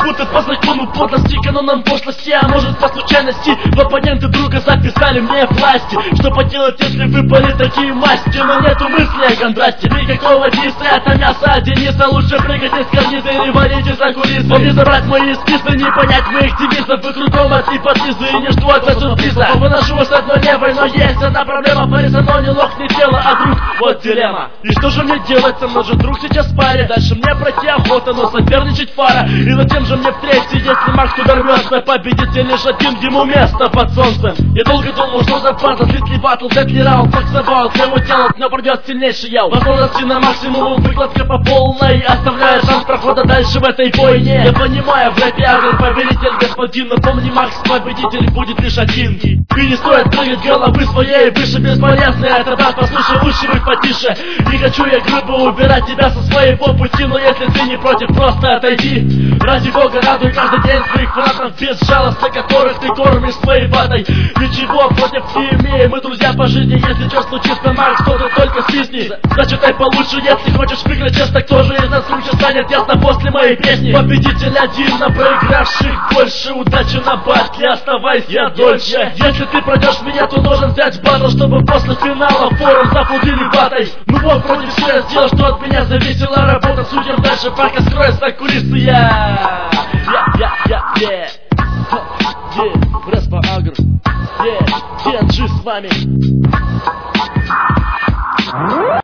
будто по закону подлости, канонам пошлости, а может по случайности в оппоненты друга записали мне власти. Что поделать, если выпали такие масти? Но нету мысли о контрасте, никакого действия, это мясо Дениса. Лучше прыгать из карниза или валить из-за кулисы. Вам не забрать мои списы, не понять моих активистов. Вы кругом от гипотезы и не жду от вас сюрприза. Выношу вас одной левой, но есть одна проблема. Парень со мной не лох, не тело, а друг, вот дилемма. И что же мне делать, со мной же друг сейчас в паре. Дальше мне пройти охота, но соперничать фара. И затем же мне в третьей, если Макс туда рвется, победитель лишь один, ему место под солнцем. Я долго думал, что за фаза, слит ли батл, дед ли раунд, боксовал, своего тела, но пройдет сильнейший ял. Возможности на максимум, выкладка по полной, оставляя шанс прохода дальше в этой бойне. Я понимаю, в рэпе Агр победитель, господин, но помни, Макс, победитель будет лишь один. И не стоит прыгать головы своей выше, бесполезно, это брат, послушай, лучше быть потише. Не хочу я грубо убирать тебя со своего пути, но если ты не против, просто отойди. Ради бога, радуй каждый день своих фанатов, безжалостно которых ты кормишь своей ватой. Ничего против не имеем, мы друзья по жизни. Если что случится, Макс, то ты только свистни. Зачитай получше, если хочешь выиграть честно. Кто же из нас круче станет ясно после моей песни. Победитель один, на проигравших больше. Удачи на батле, оставайся дольше. Если ты пройдешь меня, то должен взять батл, чтобы после финала форум заплатили ватой. Ну вот, вроде все я сделал, что от меня зависело. Работа судьям дальше, пока скроется кулисы. Рэспа Агр, TNG с вами.